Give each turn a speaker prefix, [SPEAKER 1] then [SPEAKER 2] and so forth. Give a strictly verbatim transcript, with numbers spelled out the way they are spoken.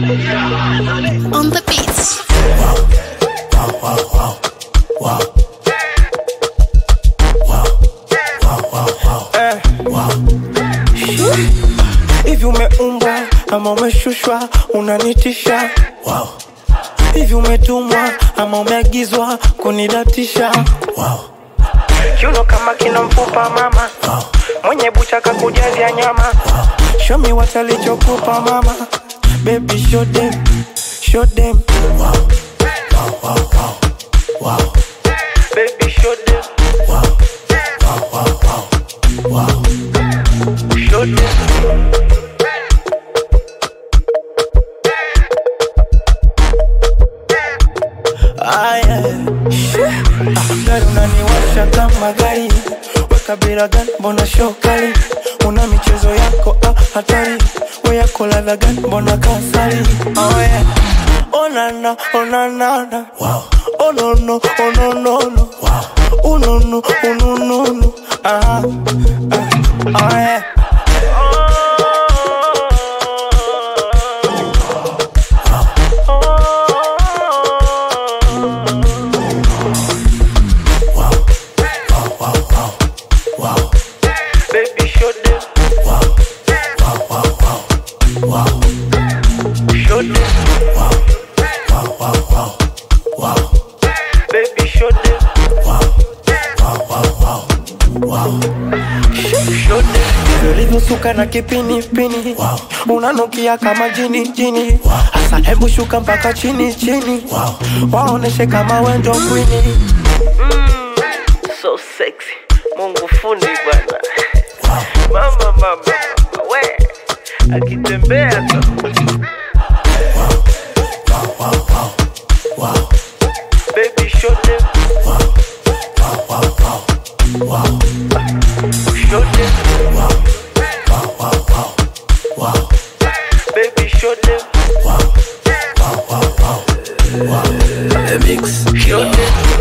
[SPEAKER 1] On the beats.
[SPEAKER 2] Wow, wow, wow, wow, wow. Wow, wow, wow,
[SPEAKER 3] Eh.
[SPEAKER 2] wow.
[SPEAKER 3] Hivi umeumbwa ama umeshushwa unanitisha?
[SPEAKER 2] Wow,
[SPEAKER 3] Hivi umetumwa ama umeagizwa kunidatisha?
[SPEAKER 2] wow,
[SPEAKER 3] Kiuno kama kina mfupa mama,
[SPEAKER 2] wow,
[SPEAKER 3] mwenye bucha kakujazia nyama.
[SPEAKER 2] wow.
[SPEAKER 3] Show me what alichokupa mama, baby show them, show them.
[SPEAKER 2] Wow, wow, wow, wow, wow.
[SPEAKER 3] Baby show them,
[SPEAKER 2] Wow, wow, wow, wow, wow.
[SPEAKER 3] show them. Ah, yeah. Ah, gari unaniwasha kama gari, weka bila gani mbona show kali? Una michezo yako ah, hatari, we yako ladha gani mbona kasari? Oh yeah, oh na na, oh na na na.
[SPEAKER 2] Wow,
[SPEAKER 3] Oh no no, oh no no no.
[SPEAKER 2] wow.
[SPEAKER 3] Oh no no, oh no no no. Ah, ah, oh yeah.
[SPEAKER 2] Wow, wow, wow, wow.
[SPEAKER 3] Baby show them,
[SPEAKER 2] Wow, wow, wow, wow, wow.
[SPEAKER 3] show them.
[SPEAKER 2] Wow, wow, wow, wow, wow.
[SPEAKER 3] Baby show them,
[SPEAKER 2] Wow, wow, wow, wow, wow.
[SPEAKER 3] show them. Ulivyosuka na kipini pini,
[SPEAKER 2] Wow.
[SPEAKER 3] unanukia kama jini jini.
[SPEAKER 2] Wow.
[SPEAKER 3] Asa hebu shuka mpaka chini chini.
[SPEAKER 2] Wow.
[SPEAKER 3] Waoneshe kama wendo kwini.
[SPEAKER 4] So sexy, Mungu fundi bwana.
[SPEAKER 2] Wow.
[SPEAKER 4] Mama mama mama we akitembea tu.
[SPEAKER 2] Wow, wow, wow, wow.
[SPEAKER 3] Baby show them,
[SPEAKER 2] Wow, wow, wow, wow, wow.
[SPEAKER 3] show them.
[SPEAKER 2] Wow, wow, wow, wow, wow.
[SPEAKER 3] Baby show them,
[SPEAKER 2] Wow, wow, wow, wow, wow.
[SPEAKER 3] show them.